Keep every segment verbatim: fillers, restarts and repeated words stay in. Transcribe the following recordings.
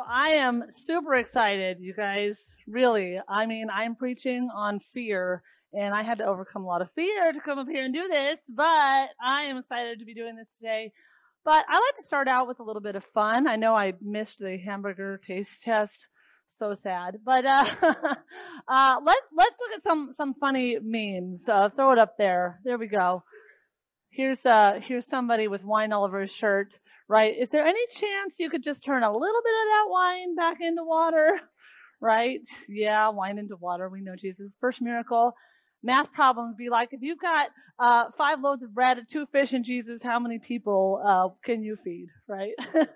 I am super excited, you guys. Really. I mean, I'm preaching on fear, and I had to overcome a lot of fear to come up here and do this, but I am excited to be doing this today. But I like to start out with a little bit of fun. I know I missed the hamburger taste test. So sad. But uh, uh let let's look at some some funny memes. Uh, throw it up there. There we go. Here's uh here's somebody with wine all over his shirt. Right? Is there any chance you could just turn a little bit of that wine back into water? Right? Yeah, wine into water. We know Jesus' first miracle. Math problems be like, if you've got uh five loaves of bread, two fish, and Jesus, how many people uh can you feed? Right?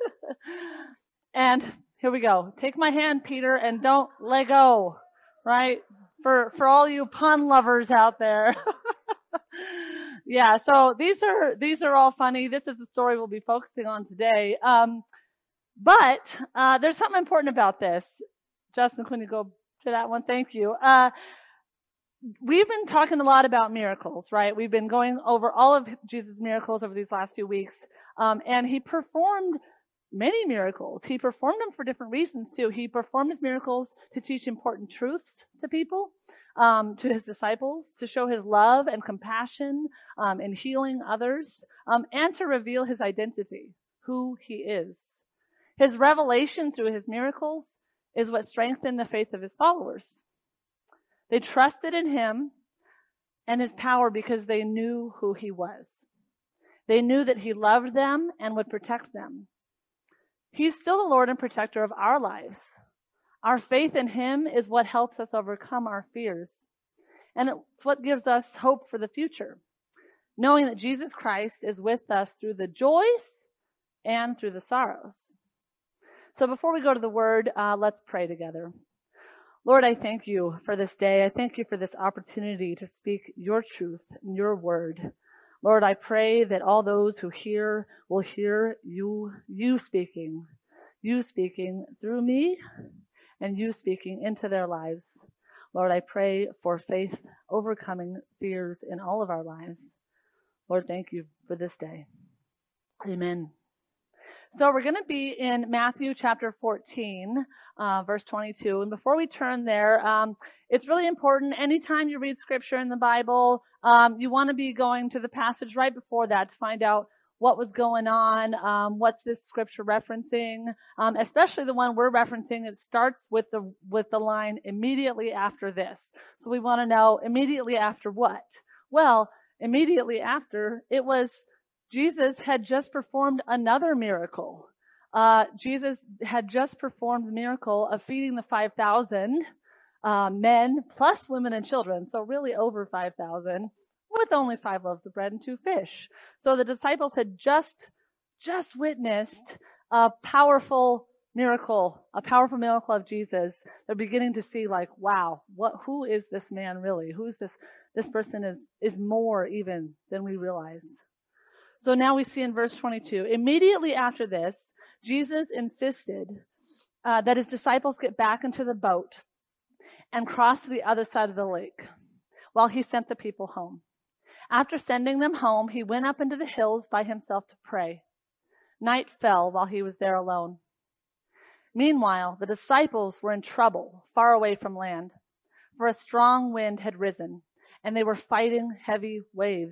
And here we go. Take my hand, Peter, and don't let go. Right? For for all you pun lovers out there. Yeah, so these are these are all funny. This is the story we'll be focusing on today. Um, but uh, there's something important about this. Justin, can you go to that one? Thank you. Uh, we've been talking a lot about miracles, right? We've been going over all of Jesus' miracles over these last few weeks, um, and he performed many miracles. He performed them for different reasons too. He performed his miracles to teach important truths to people. Um, to his disciples, to show his love and compassion um, in healing others, um, and to reveal his identity, who he is. His revelation through his miracles is what strengthened the faith of his followers. They trusted in him and his power because they knew who he was. They knew that he loved them and would protect them. He's still the Lord and protector of our lives. Our faith in him is what helps us overcome our fears. And it's what gives us hope for the future, knowing that Jesus Christ is with us through the joys and through the sorrows. So before we go to the word, uh, let's pray together. Lord, I thank you for this day. I thank you for this opportunity to speak your truth and your word. Lord, I pray that all those who hear will hear you, you speaking, you speaking through me, and you speaking into their lives. Lord, I pray for faith overcoming fears in all of our lives. Lord, thank you for this day. Amen. So we're going to be in Matthew chapter fourteen, uh, verse twenty-two. And before we turn there, um, it's really important. Anytime you read scripture in the Bible, um, you want to be going to the passage right before that to find out what was going on, um, what's this scripture referencing, um, especially the one we're referencing. It starts with the with the line immediately after this. So we want to know immediately after what? Well, immediately after, it was Jesus had just performed another miracle. Uh, Jesus had just performed the miracle of feeding the five thousand uh, men plus women and children, so really over five thousand. With only five loaves of bread and two fish. So the disciples had just, just witnessed a powerful miracle, a powerful miracle of Jesus. They're beginning to see like, wow, what, who is this man really? Who's this, this person is, is more even than we realize. So now we see in verse twenty-two, immediately after this, Jesus insisted uh, that his disciples get back into the boat and cross to the other side of the lake while he sent the people home. After sending them home, he went up into the hills by himself to pray. Night fell while he was there alone. Meanwhile, the disciples were in trouble, far away from land, for a strong wind had risen, and they were fighting heavy waves.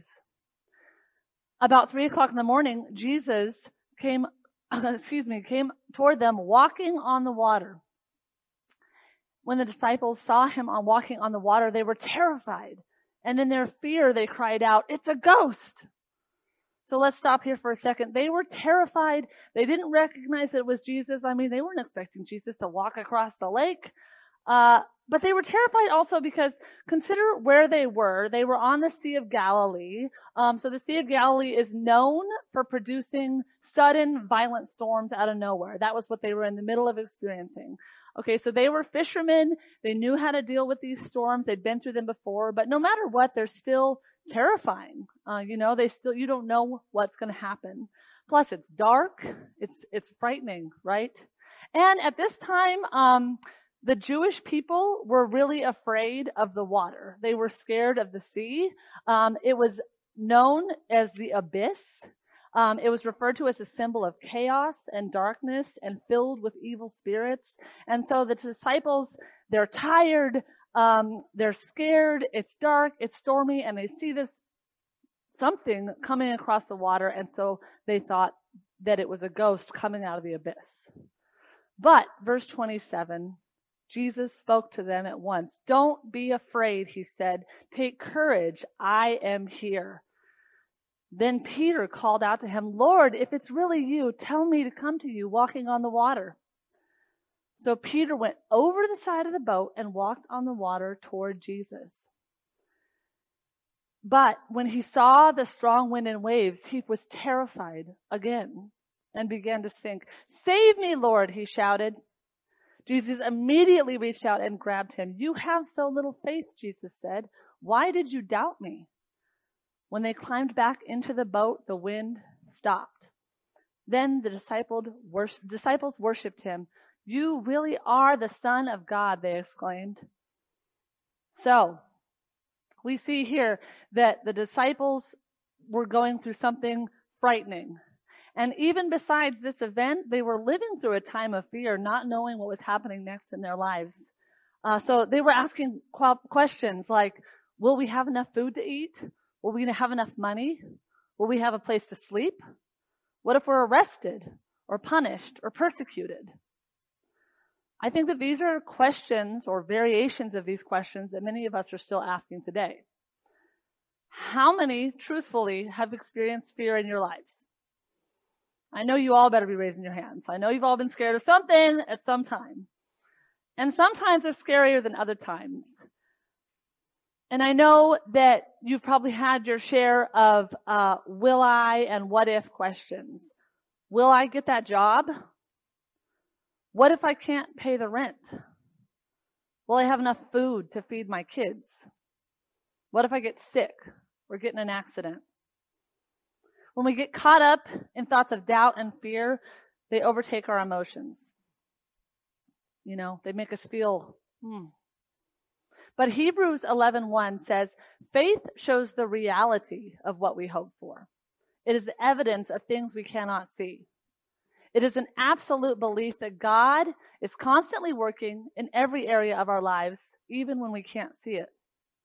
About three o'clock in the morning, Jesus came, excuse me, came toward them walking on the water. When the disciples saw him on walking on the water, they were terrified. And in their fear, they cried out, "It's a ghost!" So let's stop here for a second. They were terrified. They didn't recognize that it was Jesus. I mean, they weren't expecting Jesus to walk across the lake. Uh, but they were terrified also because consider where they were. They were on the Sea of Galilee. Um, so the Sea of Galilee is known for producing sudden, violent storms out of nowhere. That was what they were in the middle of experiencing. Okay, so they were fishermen. They knew how to deal with these storms. They'd been through them before. But no matter what, they're still terrifying. Uh, you know, they still, you don't know what's going to happen. Plus, it's dark. It's, it's frightening, right? And at this time, um, the Jewish people were really afraid of the water. They were scared of the sea. Um, it was known as the abyss. Um, it was referred to as a symbol of chaos and darkness and filled with evil spirits. And so the disciples, they're tired, um, they're scared, it's dark, it's stormy, and they see this something coming across the water, and so they thought that it was a ghost coming out of the abyss. But, verse twenty-seven, Jesus spoke to them at once. "Don't be afraid," he said. "Take courage, I am here." Then Peter called out to him, "Lord, if it's really you, tell me to come to you walking on the water." So Peter went over to the side of the boat and walked on the water toward Jesus. But when he saw the strong wind and waves, he was terrified again and began to sink. "Save me, Lord," he shouted. Jesus immediately reached out and grabbed him. "You have so little faith," Jesus said. "Why did you doubt me?" When they climbed back into the boat, the wind stopped. Then the disciples worshipped him. "You really are the Son of God," they exclaimed. So, we see here that the disciples were going through something frightening. And even besides this event, they were living through a time of fear, not knowing what was happening next in their lives. Uh, so they were asking questions like, will we have enough food to eat? Will we have enough money? Will we have a place to sleep? What if we're arrested or punished or persecuted? I think that these are questions or variations of these questions that many of us are still asking today. How many, truthfully, have experienced fear in your lives? I know you all better be raising your hands. I know you've all been scared of something at some time. And sometimes they're scarier than other times. And I know that you've probably had your share of uh, will I and what if questions. Will I get that job? What if I can't pay the rent? Will I have enough food to feed my kids? What if I get sick or get in an accident? When we get caught up in thoughts of doubt and fear, they overtake our emotions. You know, they make us feel, hmm. But Hebrews eleven one says, faith shows the reality of what we hope for. It is the evidence of things we cannot see. It is an absolute belief that God is constantly working in every area of our lives, even when we can't see it.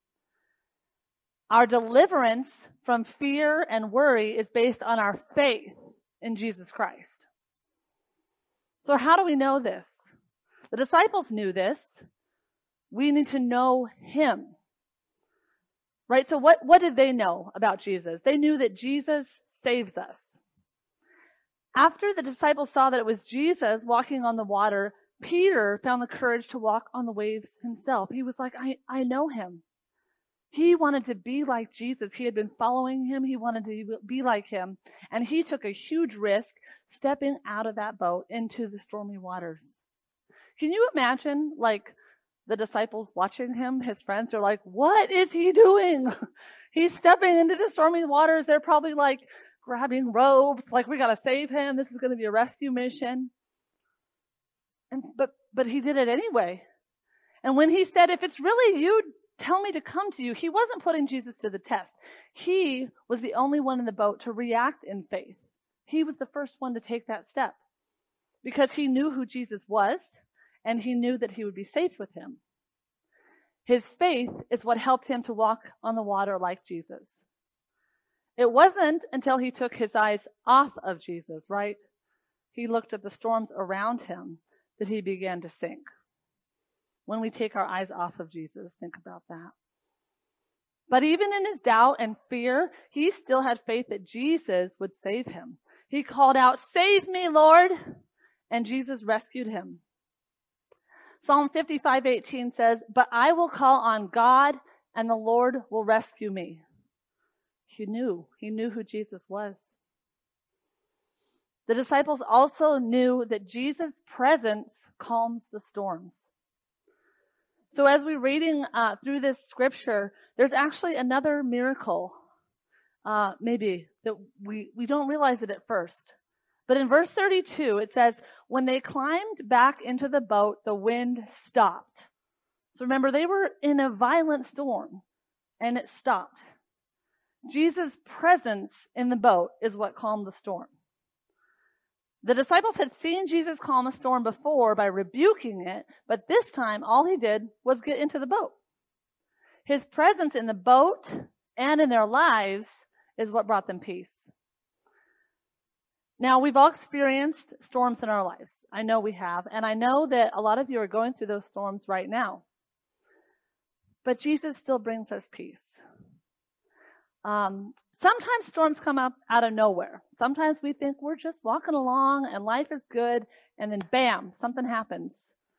Our deliverance from fear and worry is based on our faith in Jesus Christ. So how do we know this? The disciples knew this. We need to know him. Right? So what, what did they know about Jesus? They knew that Jesus saves us. After the disciples saw that it was Jesus walking on the water, Peter found the courage to walk on the waves himself. He was like, I, I know him. He wanted to be like Jesus. He had been following him. He wanted to be like him. And he took a huge risk stepping out of that boat into the stormy waters. Can you imagine, like, the disciples watching him? His friends are like, what is he doing? He's stepping into the stormy waters. They're probably like grabbing ropes, like, we got to save him. This is going to be a rescue mission. And but but he did it anyway. And when he said, if it's really you, tell me to come to you, he wasn't putting Jesus to the test. He was the only one in the boat to react in faith. He was the first one to take that step because he knew who Jesus was and he knew that he would be safe with him. His faith is what helped him to walk on the water like Jesus. It wasn't until he took his eyes off of Jesus, right? He looked at the storms around him that he began to sink. When we take our eyes off of Jesus, think about that. But even in his doubt and fear, he still had faith that Jesus would save him. He called out, "Save me, Lord!" And Jesus rescued him. Psalm fifty-five eighteen says, "But I will call on God, and the Lord will rescue me." He knew. He knew who Jesus was. The disciples also knew that Jesus' presence calms the storms. So as we're reading uh, through this scripture, there's actually another miracle, uh, maybe, that we, we don't realize it at first. But in verse thirty-two, it says, when they climbed back into the boat, the wind stopped. So remember, they were in a violent storm, and it stopped. Jesus' presence in the boat is what calmed the storm. The disciples had seen Jesus calm a storm before by rebuking it, but this time all he did was get into the boat. His presence in the boat and in their lives is what brought them peace. Now, we've all experienced storms in our lives. I know we have, and I know that a lot of you are going through those storms right now. But Jesus still brings us peace. Um, sometimes storms come up out of nowhere. Sometimes we think we're just walking along and life is good, and then bam, something happens.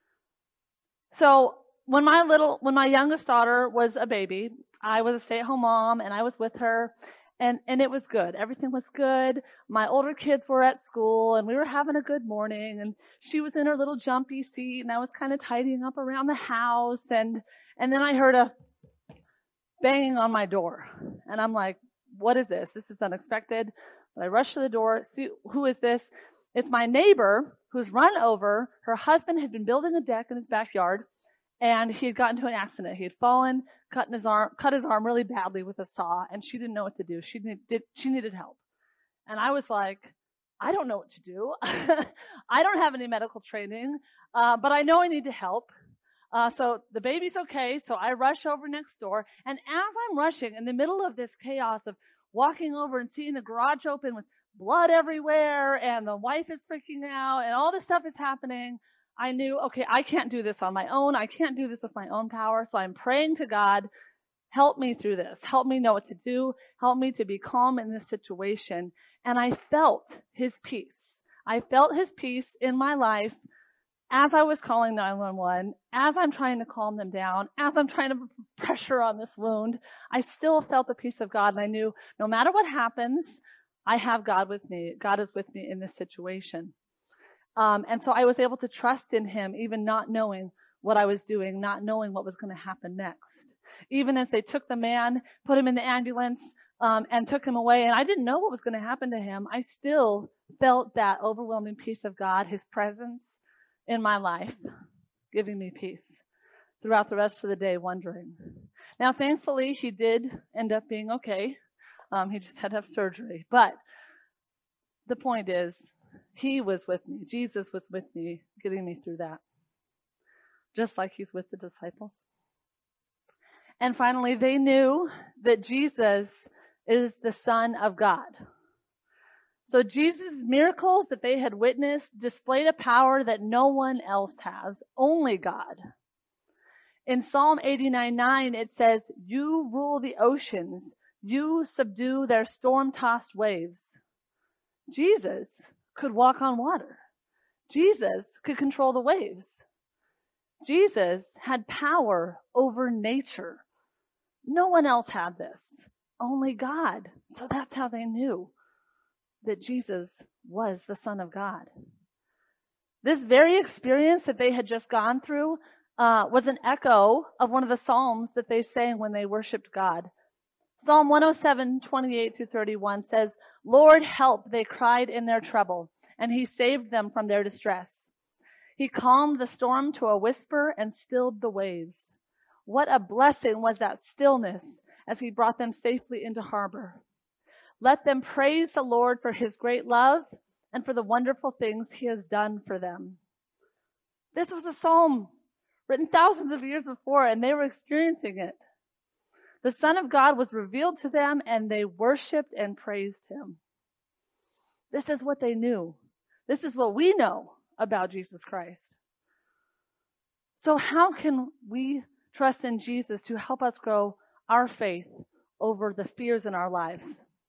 So when my little, when my youngest daughter was a baby, I was a stay-at-home mom, and I was with her, and and it was good. Everything was good. My older kids were at school, and we were having a good morning, and she was in her little jumpy seat, and I was kind of tidying up around the house, and and then I heard a banging on my door, and I'm like, what is this? This is unexpected. But I rushed to the door. See, who is this? It's my neighbor who's run over. Her husband had been building a deck in his backyard, and he had gotten into an accident. He had fallen, cut his arm, cut his arm really badly with a saw, and she didn't know what to do. She needed, she needed help. And I was like, I don't know what to do. I don't have any medical training, uh, but I know I need to help. Uh, so the baby's okay, so I rush over next door, and as I'm rushing in the middle of this chaos of walking over and seeing the garage open with blood everywhere, and the wife is freaking out, and all this stuff is happening, I knew, okay, I can't do this on my own. I can't do this with my own power, so I'm praying to God, help me through this. Help me know what to do. Help me to be calm in this situation. And I felt his peace. I felt his peace in my life as I was calling nine one one, as I'm trying to calm them down, as I'm trying to put pressure on this wound. I still felt the peace of God, and I knew no matter what happens, I have God with me. God is with me in this situation. Um, and so I was able to trust in him, even not knowing what I was doing, not knowing what was going to happen next. Even as they took the man, put him in the ambulance, um, and took him away, and I didn't know what was going to happen to him, I still felt that overwhelming peace of God, his presence in my life, giving me peace throughout the rest of the day, wondering. Now, thankfully, he did end up being okay. Um, he just had to have surgery. But the point is, he was with me. Jesus was with me, getting me through that. Just like he's with the disciples. And finally, they knew that Jesus is the Son of God. So Jesus' miracles that they had witnessed displayed a power that no one else has, only God. In Psalm eighty-nine nine, it says, "You rule the oceans. You subdue their storm-tossed waves." Jesus could walk on water. Jesus could control the waves. Jesus had power over nature. No one else had this, only God. So that's how they knew that Jesus was the Son of God. This very experience that they had just gone through uh, was an echo of one of the Psalms that they sang when they worshiped God. Psalm one oh seven, twenty-eight through thirty-one says, "Lord, help," they cried in their trouble, and he saved them from their distress. He calmed the storm to a whisper and stilled the waves. What a blessing was that stillness as he brought them safely into harbor. Let them praise the Lord for his great love and for the wonderful things he has done for them. This was a psalm written thousands of years before, and they were experiencing it. The Son of God was revealed to them, and they worshiped and praised him. This is what they knew. This is what we know about Jesus Christ. So how can we trust in Jesus to help us grow our faith over the fears in our lives?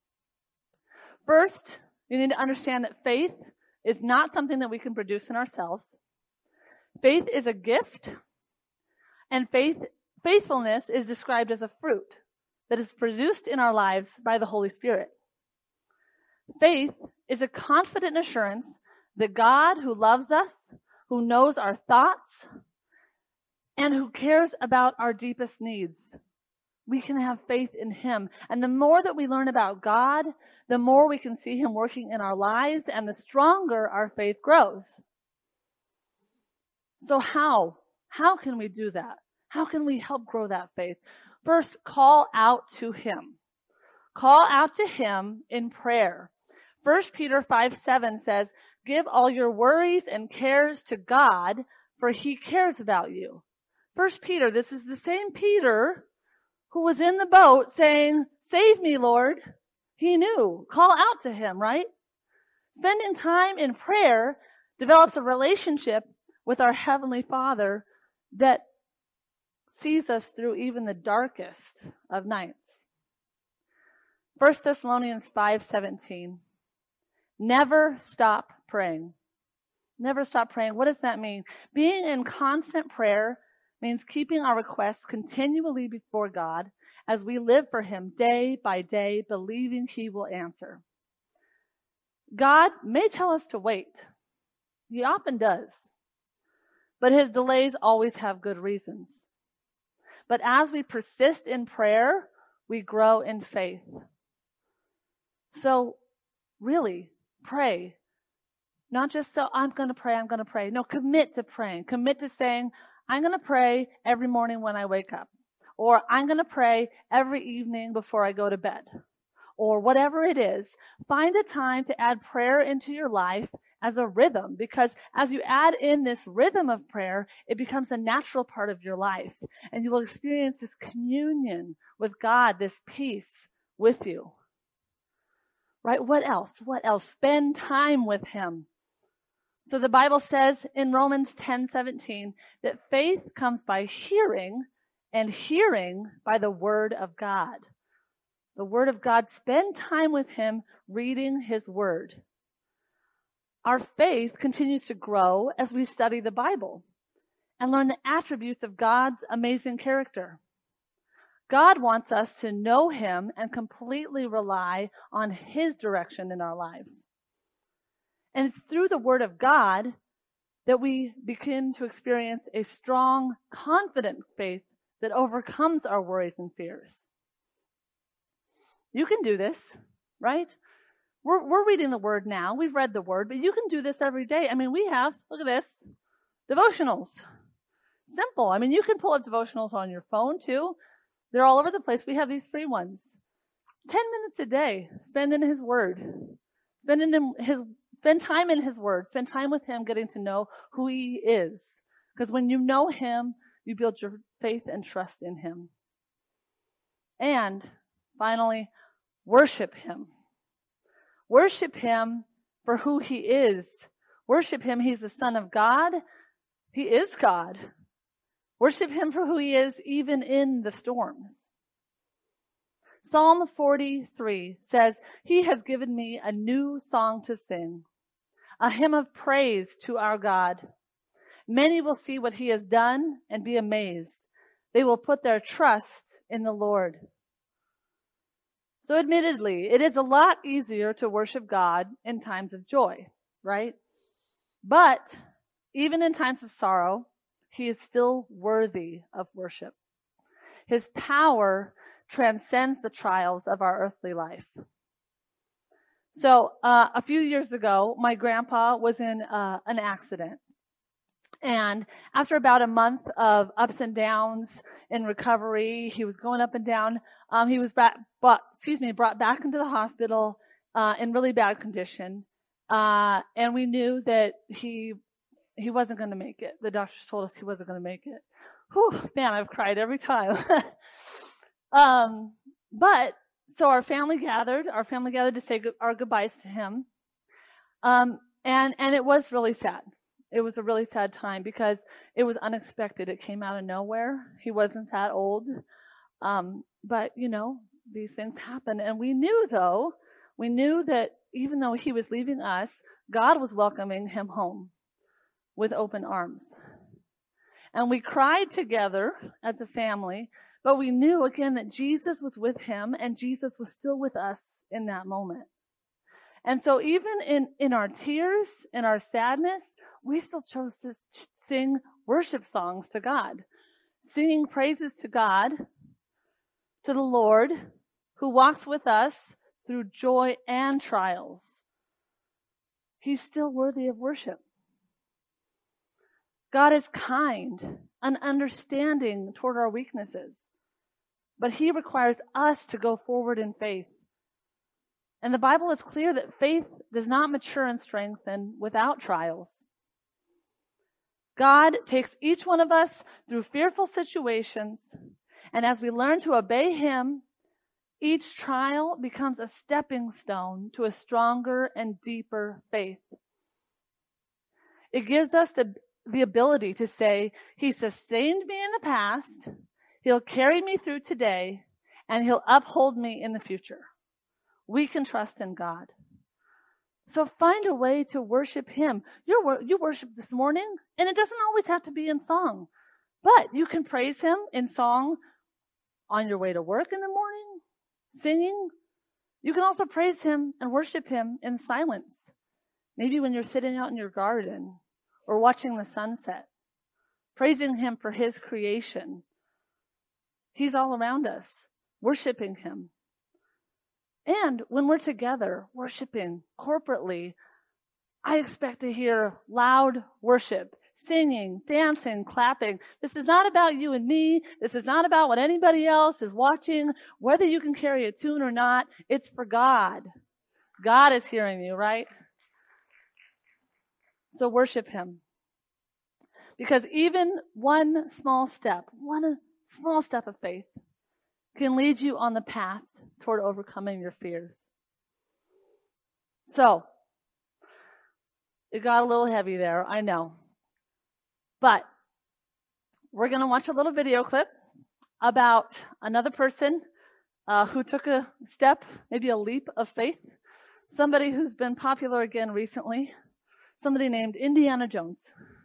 First, you need to understand that faith is not something that we can produce in ourselves. Faith is a gift, and faith, faithfulness is described as a fruit that is produced in our lives by the Holy Spirit. Faith is a confident assurance that God, who loves us, who knows our thoughts, and who cares about our deepest needs, we can have faith in him. And the more that we learn about God, the more we can see him working in our lives, and the stronger our faith grows. So how? How can we do that? How can we help grow that faith? First, call out to him. Call out to him in prayer. First Peter five seven says, give all your worries and cares to God, for he cares about you. First Peter, this is the same Peter who was in the boat saying, save me, Lord. He knew. Call out to him, right? Spending time in prayer develops a relationship with our Heavenly Father that sees us through even the darkest of nights. First Thessalonians five seventeen. Never stop praying. Never stop praying. What does that mean? Being in constant prayer means keeping our requests continually before God as we live for him day by day, believing he will answer. God may tell us to wait. He often does. But his delays always have good reasons. But as we persist in prayer, we grow in faith. So, really, pray. Not just so, I'm going to pray, I'm going to pray. No, commit to praying. Commit to saying, I'm going to pray every morning when I wake up. Or I'm going to pray every evening before I go to bed. Or whatever it is, find a time to add prayer into your life as a rhythm, because as you add in this rhythm of prayer, it becomes a natural part of your life, and you will experience this communion with God, this peace with you. Right? What else? What else? Spend time with him. So the Bible says in Romans ten seventeen that faith comes by hearing, and hearing by the word of God. The word of God. Spend time with him reading his word. Our faith continues to grow as we study the Bible and learn the attributes of God's amazing character. God wants us to know him and completely rely on his direction in our lives. And it's through the word of God that we begin to experience a strong, confident faith that overcomes our worries and fears. You can do this, right? We're, we're reading the word now. We've read the word, but you can do this every day. I mean, we have, look at this, devotionals. Simple. I mean, you can pull up devotionals on your phone too. They're all over the place. We have these free ones. Ten minutes a day. Spend in his word. Spend in his, spend time in his word. Spend time with him, getting to know who he is. Because when you know him, you build your faith and trust in him. And finally, worship him. Worship him for who he is. Worship him. He's the Son of God. He is God. Worship him for who he is, even in the storms. Psalm forty-three says, he has given me a new song to sing, a hymn of praise to our God. Many will see what he has done and be amazed. They will put their trust in the Lord. So admittedly, it is a lot easier to worship God in times of joy, right? But even in times of sorrow, he is still worthy of worship. His power transcends the trials of our earthly life. So uh, a few years ago, my grandpa was in uh, an accident. And after about a month of ups and downs in recovery, he was going up and down. Um, he was brought, brought, excuse me, brought back into the hospital uh, in really bad condition, uh, and we knew that he he wasn't going to make it. The doctors told us he wasn't going to make it. Whew, man, I've cried every time. um, but so our family gathered. Our family gathered to say our goodbyes to him, um, and and it was really sad. It was a really sad time because it was unexpected. It came out of nowhere. He wasn't that old. Um, but, you know, these things happen. And we knew, though, we knew that even though he was leaving us, God was welcoming him home with open arms. And we cried together as a family, but we knew, again, that Jesus was with him and Jesus was still with us in that moment. And so even in, in our tears, in our sadness, we still chose to sing worship songs to God, singing praises to God, to the Lord, who walks with us through joy and trials. He's still worthy of worship. God is kind and understanding toward our weaknesses, but he requires us to go forward in faith And the Bible is clear that faith does not mature and strengthen without trials. God takes each one of us through fearful situations, and as we learn to obey Him, each trial becomes a stepping stone to a stronger and deeper faith. It gives us the, the ability to say, He sustained me in the past, He'll carry me through today, and He'll uphold me in the future. We can trust in God. So find a way to worship Him. You're, you worship this morning, and it doesn't always have to be in song. But you can praise Him in song on your way to work in the morning, singing. You can also praise Him and worship Him in silence. Maybe when you're sitting out in your garden or watching the sunset, praising Him for His creation. He's all around us, worshiping Him. And when we're together, worshiping corporately, I expect to hear loud worship, singing, dancing, clapping. This is not about you and me. This is not about what anybody else is watching, whether you can carry a tune or not. It's for God. God is hearing you, right? So worship Him. Because even one small step, one small step of faith can lead you on the path toward overcoming your fears. So, it got a little heavy there, I know. But we're going to watch a little video clip about another person uh, who took a step, maybe a leap of faith. Somebody who's been popular again recently. Somebody named Indiana Jones.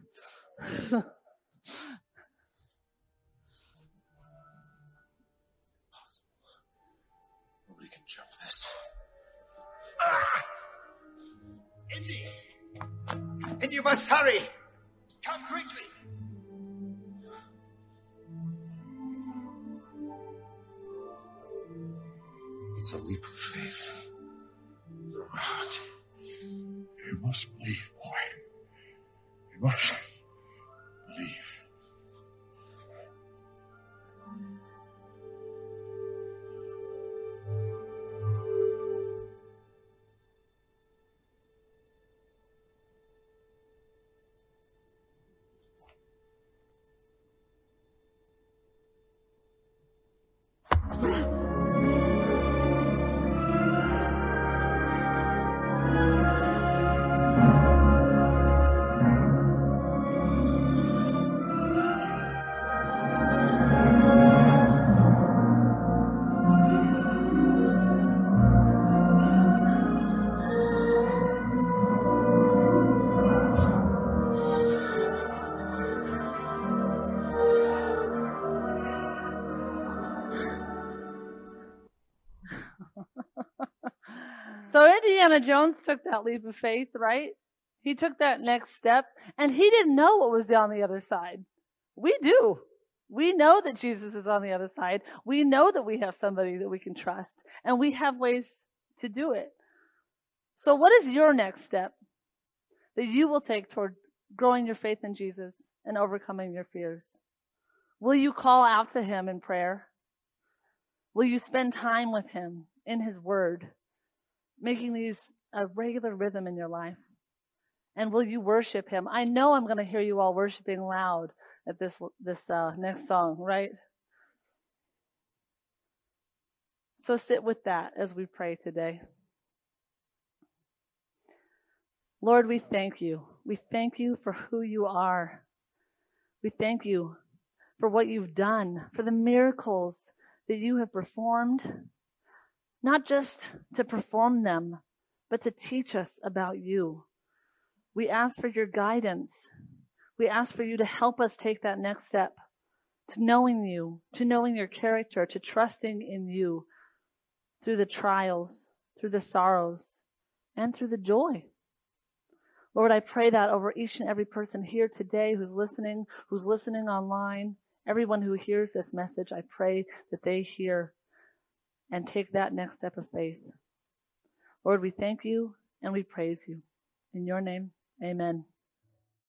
Nobody can jump this. Ah! Indy! And you must hurry! Come quickly! It's a leap of faith. Robert, you must believe, boy. You must believe. So Indiana Jones took that leap of faith, right? He took that next step, and he didn't know what was on the other side. We do. We know that Jesus is on the other side. We know that we have somebody that we can trust, and we have ways to do it. So what is your next step that you will take toward growing your faith in Jesus and overcoming your fears? Will you call out to Him in prayer? Will you spend time with Him in His Word, making these a regular rhythm in your life? And will you worship Him? I know I'm going to hear you all worshiping loud at this this uh, next song, right? So sit with that as we pray today. Lord, we thank you. We thank you for who you are. We thank you for what you've done, for the miracles that you have performed, not just to perform them, but to teach us about you. We ask for your guidance. We ask for you to help us take that next step to knowing you, to knowing your character, to trusting in you through the trials, through the sorrows, and through the joy. Lord, I pray that over each and every person here today who's listening, who's listening online, everyone who hears this message, I pray that they hear and take that next step of faith. Lord, we thank you and we praise you. In your name, amen.